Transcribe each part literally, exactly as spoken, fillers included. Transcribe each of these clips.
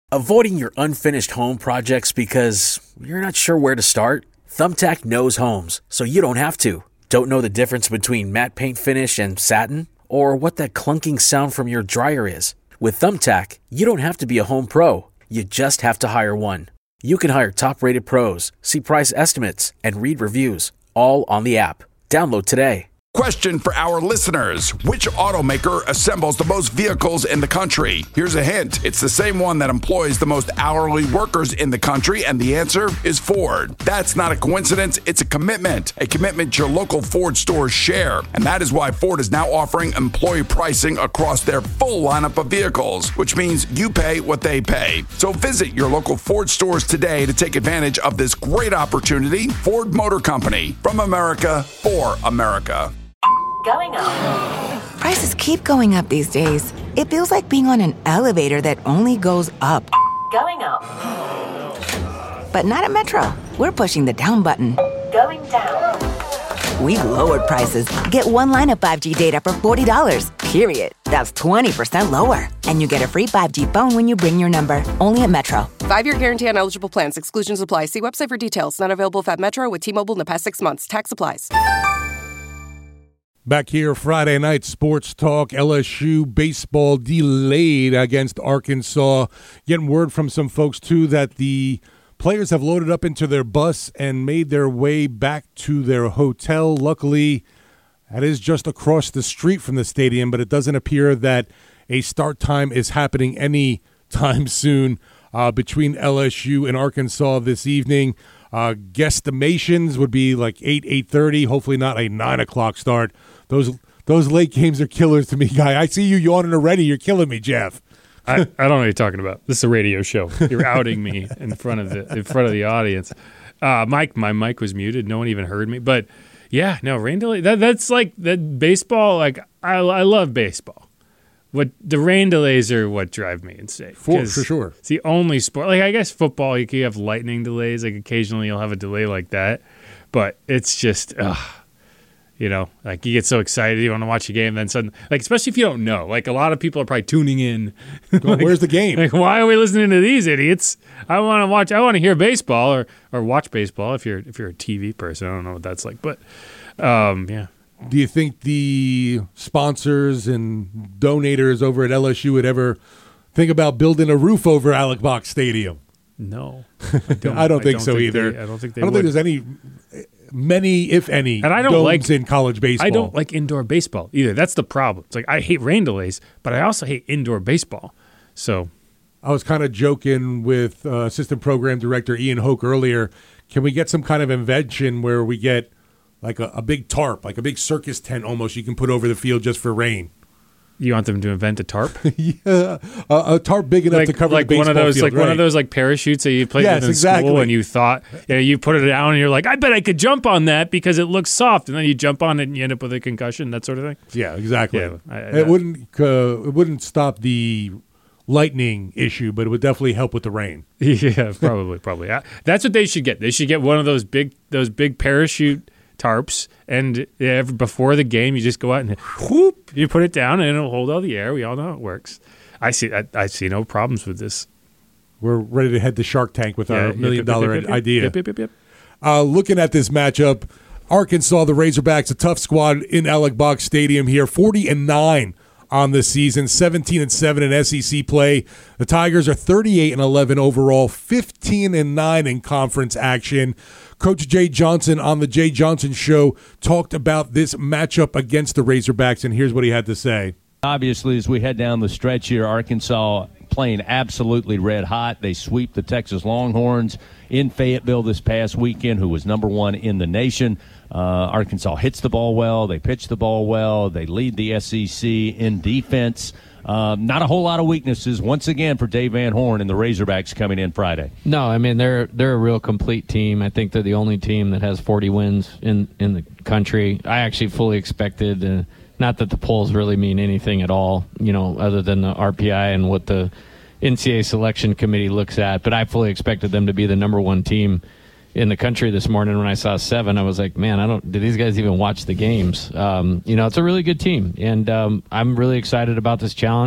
Avoiding your unfinished home projects because you're not sure where to start? Thumbtack knows homes, so you don't have to. Don't know the difference between matte paint finish and satin? Or what that clunking sound from your dryer is? With Thumbtack, you don't have to be a home pro. You just have to hire one. You can hire top-rated pros, see price estimates, and read reviews, all on the app. Download today. Question for our listeners. Which automaker assembles the most vehicles in the country? Here's a hint. It's the same one that employs the most hourly workers in the country, and the answer is Ford. That's not a coincidence. It's a commitment. A commitment your local Ford stores share. And that is why Ford is now offering employee pricing across their full lineup of vehicles, which means you pay what they pay. So visit your local Ford stores today to take advantage of this great opportunity. Ford Motor Company. From America, for America. Going up. Prices keep going up these days. It feels like being on an elevator that only goes up. Going up. But not at Metro. We're pushing the down button. Going down. We've lowered prices. Get one line of five G data for forty dollars, period. That's twenty percent lower. And you get a free five G phone when you bring your number. Only at Metro. Five-year guarantee on eligible plans. Exclusions apply. See website for details. Not available if at Metro with T-Mobile in the past six months. Tax applies. Back here, Friday night sports talk. L S U baseball delayed against Arkansas. Getting word from some folks, too, that the players have loaded up into their bus and made their way back to their hotel. Luckily, that is just across the street from the stadium, but it doesn't appear that a start time is happening any time soon uh, between L S U and Arkansas this evening. Uh, guesstimations would be like eight, eight thirty, hopefully not a nine o'clock start. Those those late games are killers to me, Guy. I see you yawning already. You're killing me, Jeff. I, I don't know what you're talking about. This is a radio show. You're outing me in front of the in front of the audience. Uh, Mike, my mic was muted. No one even heard me. But yeah, no, rain delay. That that's like that baseball. Like I, I love baseball. What the rain delays are what drive me insane. For, for sure. It's the only sport. Like I guess football, you can have lightning delays. Like occasionally you'll have a delay like that. But it's just, ugh. You know, like you get so excited, you want to watch a game, then suddenly, like especially if you don't know, like a lot of people are probably tuning in. Like, where's the game? Like, why are we listening to these idiots? I want to watch. I want to hear baseball or, or watch baseball. If you're if you're a T V person, I don't know what that's like, but um, yeah. Do you think the sponsors and donators over at L S U would ever think about building a roof over Alec Box Stadium? No, I don't, I don't think I don't so think either. They, I don't think they I don't would. think there's any. Many, if any, and I don't domes like in college baseball. I don't like indoor baseball either. That's the problem. It's like I hate rain delays, but I also hate indoor baseball. So I was kind of joking with uh, assistant program director Ian Hoke earlier. Can we get some kind of invention where we get like a, a big tarp, like a big circus tent almost you can put over the field just for rain? You want them to invent a tarp? Yeah, a, a tarp big enough like, to cover like the baseball one of those, field, like right. one of those like parachutes that you played yes, with in exactly. school, and you thought, you know, you put it down, and you're like, I bet I could jump on that because it looks soft, and then you jump on it and you end up with a concussion, that sort of thing. Yeah, exactly. Yeah, I, I, it wouldn't uh, it wouldn't stop the lightning issue, but it would definitely help with the rain. Yeah, probably, probably. That's what they should get. They should get one of those big, those big parachute tarps, and yeah, before the game you just go out and whoop, you put it down and it'll hold all the air. We all know how it works. I see I, I see no problems with this. We're ready to head to Shark Tank with yeah, our yep, million yep, dollar yep, yep, idea. Yep, yep, yep, yep. Uh, looking at this matchup, Arkansas, the Razorbacks, a tough squad in Alec Box Stadium here, forty and nine on the season, seventeen and seven in S E C play. The Tigers are thirty-eight and eleven overall, fifteen and nine in conference action. Coach Jay Johnson on the Jay Johnson Show talked about this matchup against the Razorbacks, and here's what he had to say. Obviously, as we head down the stretch here, Arkansas playing absolutely red hot. They sweep the Texas Longhorns in Fayetteville this past weekend, who was number one in the nation. Uh, Arkansas hits the ball well. They pitch the ball well. They lead the S E C in defense. Uh, not a whole lot of weaknesses, once again, for Dave Van Horn and the Razorbacks coming in Friday. No, I mean, they're they're a real complete team. I think they're the only team that has forty wins in, in the country. I actually fully expected, uh, not that the polls really mean anything at all, you know, other than the R P I and what the N C double A selection committee looks at, but I fully expected them to be the number one team in the country this morning. When I saw seven, I was like, man, I don't, do these guys even watch the games? Um, you know, it's a really good team, and um, I'm really excited about this challenge.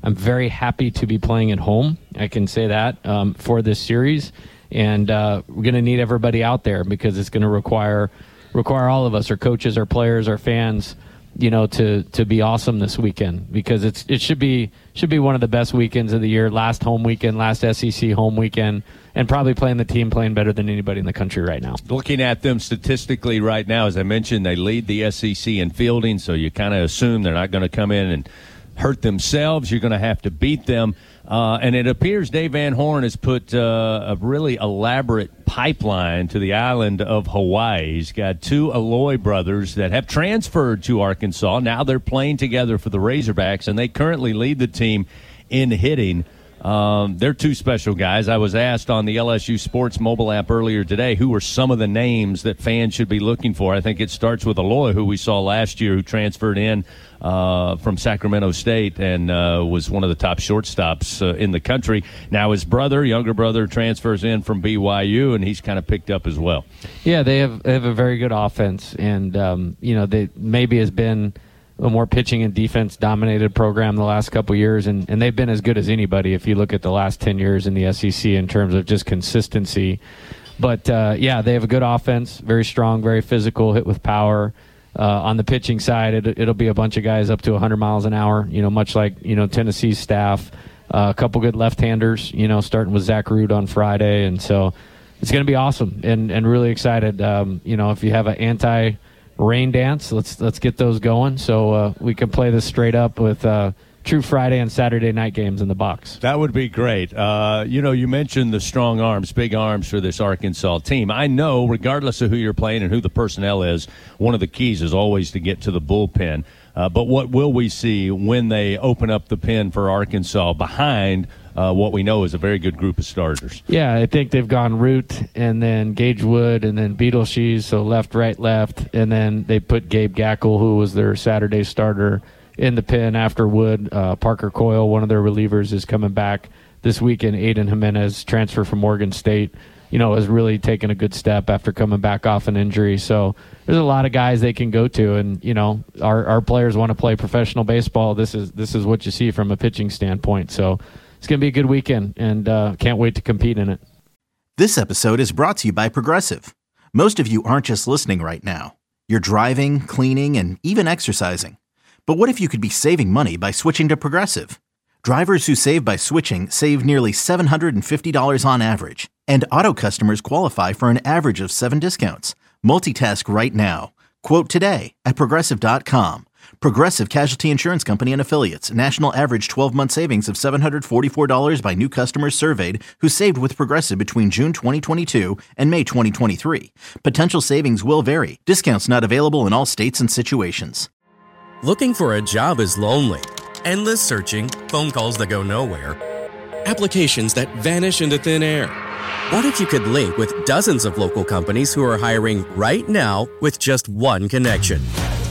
I'm very happy to be playing at home. I can say that um, for this series. And uh, we're going to need everybody out there because it's going to require require all of us, our coaches, our players, our fans, you know, to to be awesome this weekend, because it's it should be should be one of the best weekends of the year. Last home weekend, last S E C home weekend, and probably playing the team playing better than anybody in the country right now. Looking at them statistically right now, as I mentioned, they lead the S E C in fielding, so you kind of assume they're not going to come in and hurt themselves. You're going to have to beat them. Uh, and it appears Dave Van Horn has put uh, a really elaborate pipeline to the island of Hawaii. He's got two Alloy brothers that have transferred to Arkansas. Now they're playing together for the Razorbacks, and they currently lead the team in hitting. Um, they're two special guys. I was asked on the L S U Sports mobile app earlier today who were some of the names that fans should be looking for. I think it starts with Alloy, who we saw last year, who transferred in uh, from Sacramento State and uh, was one of the top shortstops uh, in the country. Now his brother, younger brother, transfers in from B Y U, and he's kind of picked up as well. Yeah, they have they have a very good offense, and um, you know, they maybe has been a more pitching and defense dominated program the last couple of years, and, and they've been as good as anybody if you look at the last ten years in the S E C in terms of just consistency. But uh, yeah, they have a good offense, very strong, very physical, hit with power. Uh, on the pitching side, it, it'll be a bunch of guys up to one hundred miles an hour, you know, much like, you know, Tennessee's staff. Uh, a couple good left-handers, you know, starting with Zach Root on Friday, and so it's going to be awesome, and, and really excited. Um, you know, if you have an anti- rain dance, let's let's get those going so uh, we can play this straight up with uh, true Friday and Saturday night games in the box. That would be great. Uh, you know, you mentioned the strong arms, big arms for this Arkansas team. I know, regardless of who you're playing and who the personnel is, one of the keys is always to get to the bullpen. Uh, but what will we see when they open up the pen for Arkansas behind Uh, what we know is a very good group of starters? Yeah, I think they've gone Root and then Gage Wood and then Beetleshees, so left, right, left. And then they put Gabe Gackle, who was their Saturday starter, in the pen after Wood. Uh, Parker Coyle, one of their relievers, is coming back this weekend. Aiden Jimenez, transfer from Oregon State, you know, has really taken a good step after coming back off an injury. So there's a lot of guys they can go to, and, you know, our, our players want to play professional baseball. This is this is what you see from a pitching standpoint. So it's going to be a good weekend, and uh, can't wait to compete in it. This episode is brought to you by Progressive. Most of you aren't just listening right now. You're driving, cleaning, and even exercising. But what if you could be saving money by switching to Progressive? Drivers who save by switching save nearly seven hundred fifty dollars on average, and auto customers qualify for an average of seven discounts. Multitask right now. Quote today at Progressive dot com. Progressive Casualty Insurance Company and Affiliates. National average twelve-month savings of seven hundred forty-four dollars by new customers surveyed who saved with Progressive between June twenty twenty-two and May twenty twenty-three. Potential savings will vary. Discounts not available in all states and situations. Looking for a job is lonely. Endless searching, phone calls that go nowhere, applications that vanish into thin air. What if you could link with dozens of local companies who are hiring right now with just one connection?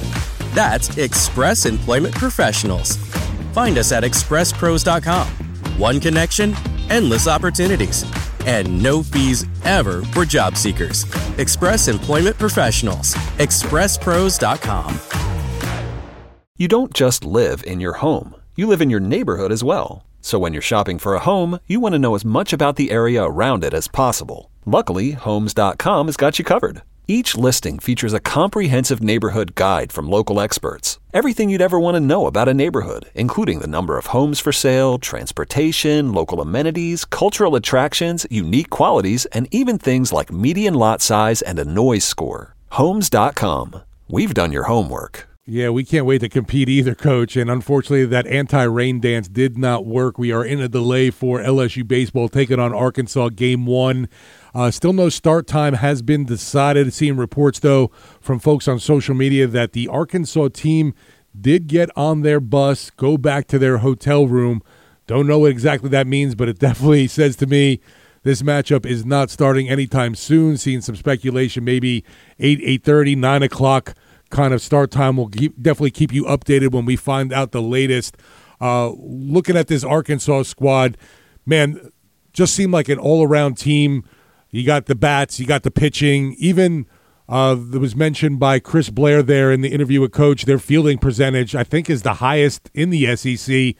That's Express Employment Professionals. Find us at express pros dot com. One connection, endless opportunities, and no fees ever for job seekers. Express Employment Professionals. express pros dot com. You don't just live in your home. You live in your neighborhood as well. So when you're shopping for a home, you want to know as much about the area around it as possible. Luckily, homes dot com has got you covered. Each listing features a comprehensive neighborhood guide from local experts. Everything you'd ever want to know about a neighborhood, including the number of homes for sale, transportation, local amenities, cultural attractions, unique qualities, and even things like median lot size and a noise score. homes dot com. We've done your homework. Yeah, we can't wait to compete either, Coach. And unfortunately, that anti-rain dance did not work. We are in a delay for L S U baseball taking on Arkansas game one. Uh, still no start time has been decided. Seeing reports, though, from folks on social media that the Arkansas team did get on their bus, go back to their hotel room. Don't know what exactly that means, but it definitely says to me this matchup is not starting anytime soon. Seeing some speculation, maybe eight, eight thirty, nine o'clock kind of start time. We'll keep, definitely keep you updated when we find out the latest. Uh, looking at this Arkansas squad, man, just seemed like an all-around team. You got the bats, you got the pitching. Even uh, it was mentioned by Chris Blair there in the interview with Coach, their fielding percentage, I think, is the highest in the S E C.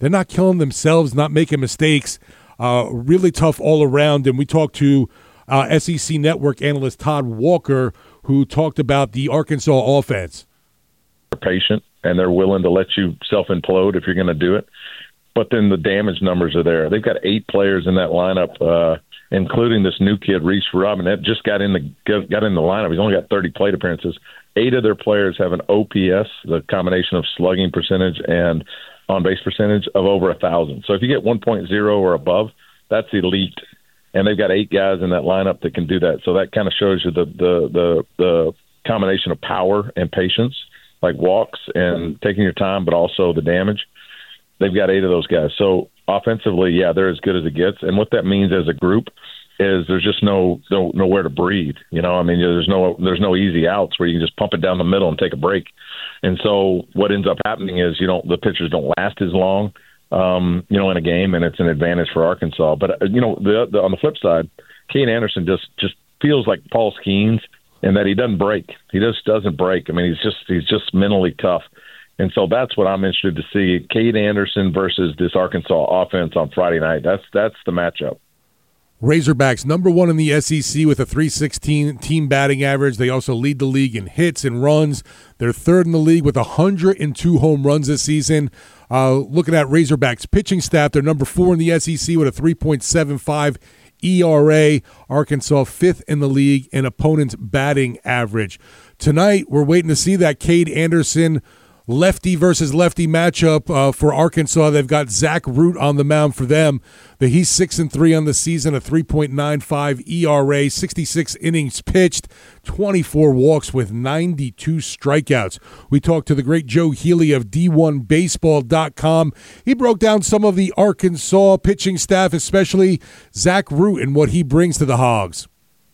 they're not killing themselves, not making mistakes. Uh, really tough all around. And we talked to uh, S E C Network analyst Todd Walker, who talked about the Arkansas offense. They're patient, and they're willing to let you self-implode if you're going to do it. But then the damage numbers are there. They've got eight players in that lineup, uh, including this new kid, Reese Robin, that just got in the got in the lineup. He's only got thirty plate appearances. Eight of their players have an O P S, the combination of slugging percentage and on-base percentage, of over a thousand. So if you get one point oh or above, that's elite. And they've got eight guys in that lineup that can do that. So that kind of shows you the the the, the combination of power and patience, like walks and taking your time, but also the damage. They've got eight of those guys. So offensively, yeah, they're as good as it gets. And what that means as a group is there's just no, no nowhere to breathe. You know, I mean, there's no there's no easy outs where you can just pump it down the middle and take a break. And so what ends up happening is you don't the pitchers don't last as long, um, you know, in a game, and it's an advantage for Arkansas. But uh, you know, the, the on the flip side, Cade Anderson just just feels like Paul Skeens in that he doesn't break. He just doesn't break. I mean, he's just he's just mentally tough. And so that's what I'm interested to see. Cade Anderson versus this Arkansas offense on Friday night. That's that's the matchup. Razorbacks, number one in the S E C with a three sixteen team batting average. They also lead the league in hits and runs. They're third in the league with one hundred two home runs this season. Uh, looking at Razorbacks pitching staff, they're number four in the S E C with a three point seven five E R A. Arkansas fifth in the league in opponent's batting average. Tonight, we're waiting to see that Cade Anderson lefty versus lefty matchup uh, for Arkansas. They've got Zach Root on the mound for them. The, he's six and three on the season, a three point nine five E R A, sixty-six innings pitched, twenty-four walks with ninety-two strikeouts. We talked to the great Joe Healy of D one baseball dot com. He broke down some of the Arkansas pitching staff, especially Zach Root and what he brings to the Hogs.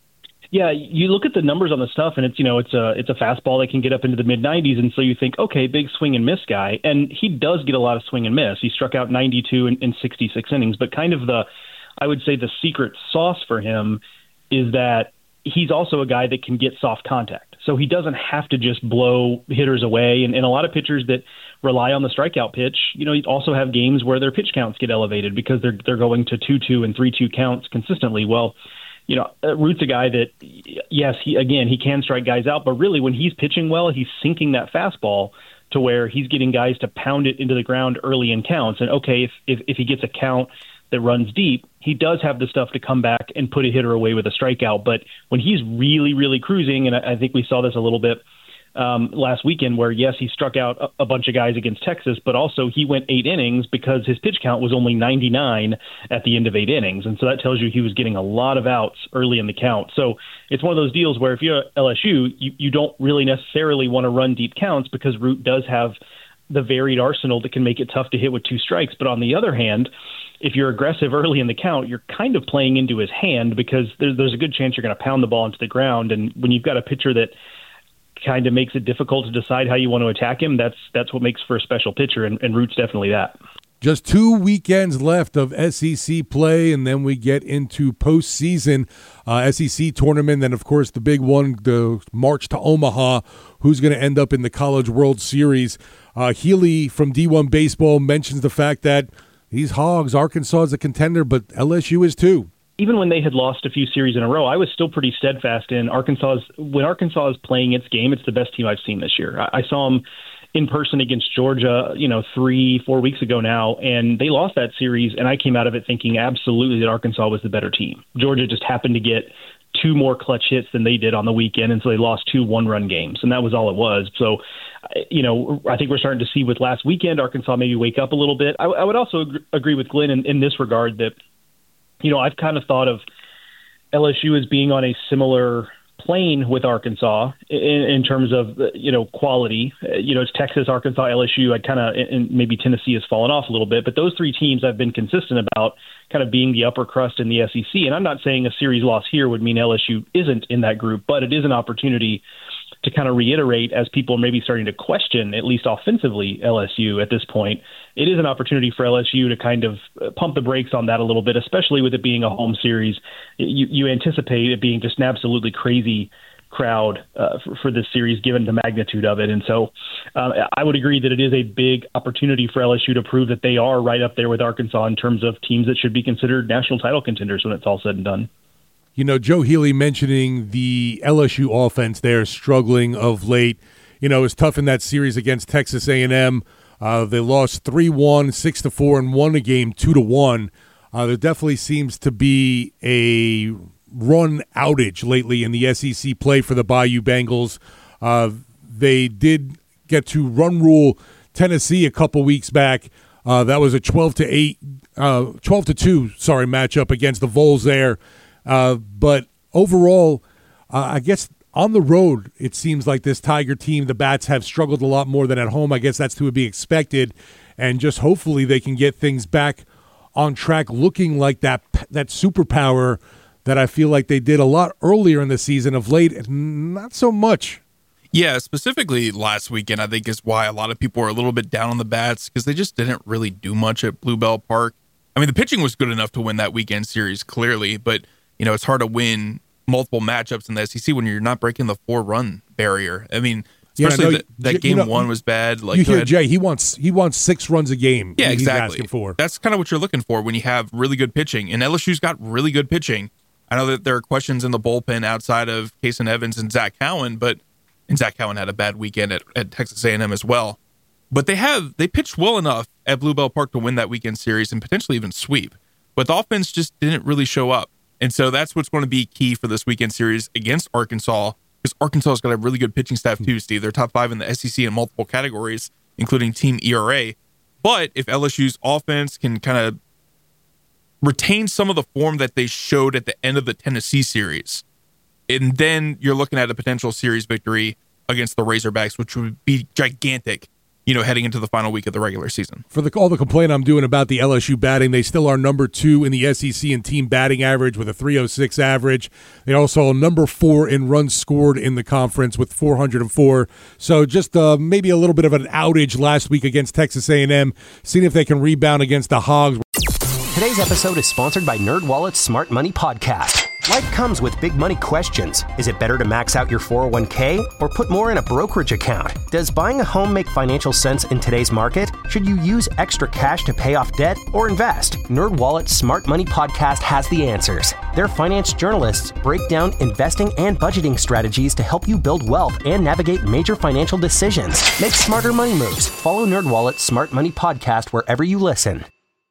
Yeah, you look at the numbers on the stuff, and it's you know it's a it's a fastball that can get up into the mid nineties, and so you think, okay, big swing and miss guy, and he does get a lot of swing and miss. He struck out ninety-two in, in sixty-six innings, but kind of the, I would say the secret sauce for him is that he's also a guy that can get soft contact, so he doesn't have to just blow hitters away. And, and a lot of pitchers that rely on the strikeout pitch, you know, you also have games where their pitch counts get elevated because they're they're going to two two and three two counts consistently. Well, you know, Root's a guy that, yes, he again, he can strike guys out, but really when he's pitching well, he's sinking that fastball to where he's getting guys to pound it into the ground early in counts. And, okay, if, if, if he gets a count that runs deep, he does have the stuff to come back and put a hitter away with a strikeout. But when he's really, really cruising, and I, I think we saw this a little bit um, last weekend where, yes, he struck out a, a bunch of guys against Texas, but also he went eight innings because his pitch count was only ninety-nine at the end of eight innings. And so that tells you he was getting a lot of outs early in the count. So it's one of those deals where if you're L S U, you, you don't really necessarily want to run deep counts because Root does have the varied arsenal that can make it tough to hit with two strikes. But on the other hand, if you're aggressive early in the count, you're kind of playing into his hand because there's, there's a good chance you're going to pound the ball into the ground. And when you've got a pitcher that kind of makes it difficult to decide how you want to attack him, that's that's what makes for a special pitcher, and, and Root's definitely that. Just two weekends left of S E C play, and then we get into postseason uh, S E C tournament. And, of course, the big one, the march to Omaha, who's going to end up in the College World Series. Uh, Healy from D one Baseball mentions the fact that these Hogs, Arkansas is a contender, but L S U is too. Even when they had lost a few series in a row, I was still pretty steadfast in Arkansas's. When Arkansas is playing its game, it's the best team I've seen this year. I, I saw them in person against Georgia, you know, three, four weeks ago now, and they lost that series, and I came out of it thinking absolutely that Arkansas was the better team. Georgia just happened to get two more clutch hits than they did on the weekend, and so they lost two one-run games, and that was all it was. So, you know, I think we're starting to see with last weekend, Arkansas maybe wake up a little bit. I, I would also ag- agree with Glenn in, in this regard that, you know, I've kind of thought of L S U as being on a similar plane with Arkansas in, in terms of, you know, quality. You know, it's Texas, Arkansas, L S U. I kind of, and maybe Tennessee has fallen off a little bit, but those three teams I've been consistent about kind of being the upper crust in the S E C. And I'm not saying a series loss here would mean L S U isn't in that group, but it is an opportunity to kind of reiterate, as people are maybe starting to question, at least offensively, L S U at this point. It is an opportunity for L S U to kind of pump the brakes on that a little bit, especially with it being a home series. You, you anticipate it being just an absolutely crazy crowd uh, for, for this series, given the magnitude of it. And so uh, I would agree that it is a big opportunity for L S U to prove that they are right up there with Arkansas in terms of teams that should be considered national title contenders when it's all said and done. You know, Joe Healy mentioning the L S U offense there struggling of late. You know, it was tough in that series against Texas A and M. Uh, they lost three one, six to four, and won a game two to one. Uh, there definitely seems to be a run outage lately in the S E C play for the Bayou Bengals. Uh, they did get to run rule Tennessee a couple weeks back. Uh, that was a twelve to eight, uh, twelve to two, sorry, matchup against the Vols there. Uh, but overall, uh, I guess on the road, it seems like this Tiger team, the Bats have struggled a lot more than at home. I guess that's to be expected, and just hopefully they can get things back on track, looking like that that superpower that I feel like they did a lot earlier in the season. Of late, not so much. Yeah, specifically last weekend, I think is why a lot of people are a little bit down on the Bats, because they just didn't really do much at Bluebell Park. I mean, the pitching was good enough to win that weekend series, clearly, but you know, it's hard to win multiple matchups in the S E C when you're not breaking the four-run barrier. I mean, especially yeah, no, that, that Jay, game you know, one was bad. Like, you hear Jay, he wants he wants six runs a game. Yeah, he's exactly. Asking for. That's kind of what you're looking for when you have really good pitching. And L S U's got really good pitching. I know that there are questions in the bullpen outside of Kason Evans and Zach Cowan, but and Zach Cowan had a bad weekend at, at Texas A and M as well. But they have they pitched well enough at Bluebell Park to win that weekend series and potentially even sweep. But the offense just didn't really show up. And so that's what's going to be key for this weekend series against Arkansas, because Arkansas's got a really good pitching staff too, Steve. They're top five in the S E C in multiple categories, including team E R A. But if L S U's offense can kind of retain some of the form that they showed at the end of the Tennessee series, and then you're looking at a potential series victory against the Razorbacks, which would be gigantic, you know, heading into the final week of the regular season. For the, all the complaint I'm doing about the L S U batting, they still are number two in the S E C in team batting average with a three oh six average. They also are number four in runs scored in the conference with four hundred four. So just uh, maybe a little bit of an outage last week against Texas A and M, seeing if they can rebound against the Hogs. Today's episode is sponsored by NerdWallet's Smart Money Podcast. Life comes with big money questions. Is it better to max out your four oh one k or put more in a brokerage account? Does buying a home make financial sense in today's market? Should you use extra cash to pay off debt or invest? NerdWallet's Smart Money Podcast has the answers. Their finance journalists break down investing and budgeting strategies to help you build wealth and navigate major financial decisions. Make smarter money moves. Follow NerdWallet's Smart Money Podcast wherever you listen.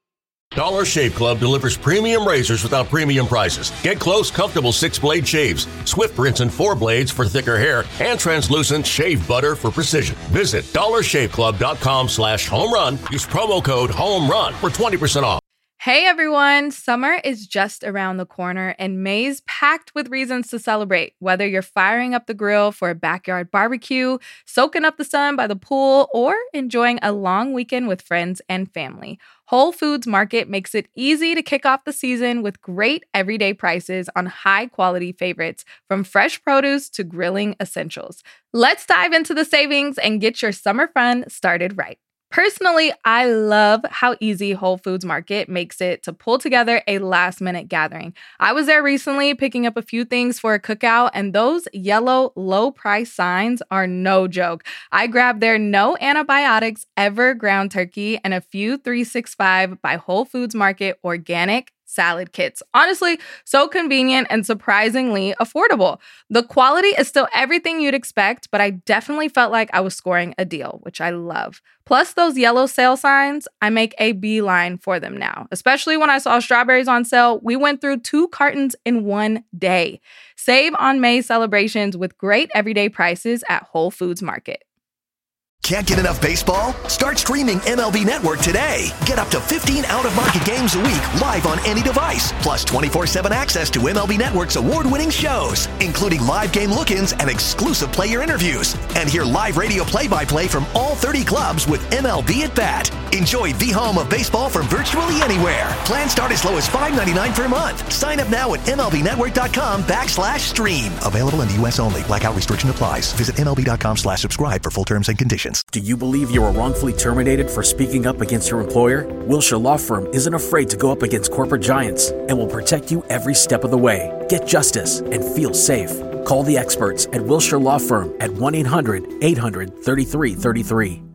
Dollar Shave Club delivers premium razors without premium prices. Get close, comfortable six-blade shaves, swift rinse and four blades for thicker hair, and translucent shave butter for precision. Visit dollarshaveclub.com slash home run. Use promo code HOMERUN for twenty percent off. Hey everyone, summer is just around the corner and May's packed with reasons to celebrate. Whether you're firing up the grill for a backyard barbecue, soaking up the sun by the pool, or enjoying a long weekend with friends and family, Whole Foods Market makes it easy to kick off the season with great everyday prices on high-quality favorites, from fresh produce to grilling essentials. Let's dive into the savings and get your summer fun started right. Personally, I love how easy Whole Foods Market makes it to pull together a last-minute gathering. I was there recently picking up a few things for a cookout, and those yellow low-price signs are no joke. I grabbed their no antibiotics ever ground turkey and a few three sixty-five by Whole Foods Market organic salad kits. Honestly, so convenient and surprisingly affordable. The quality is still everything you'd expect, but I definitely felt like I was scoring a deal, which I love. Plus those yellow sale signs, I make a beeline for them now. Especially when I saw strawberries on sale, we went through two cartons in one day. Save on May celebrations with great everyday prices at Whole Foods Market. Can't get enough baseball? Start streaming M L B Network today. Get up to fifteen out-of-market games a week live on any device, plus twenty-four seven access to M L B Network's award-winning shows, including live game look-ins and exclusive player interviews. And hear live radio play-by-play from all thirty clubs with M L B at Bat. Enjoy the home of baseball from virtually anywhere. Plans start as low as five ninety-nine per month. Sign up now at MLBnetwork.com backslash stream. Available in the U S only. Blackout restriction applies. Visit MLB.com slash subscribe for full terms and conditions. Do you believe you were wrongfully terminated for speaking up against your employer? Wilshire Law Firm isn't afraid to go up against corporate giants and will protect you every step of the way. Get justice and feel safe. Call the experts at Wilshire Law Firm at one eight hundred eight hundred thirty-three thirty-three.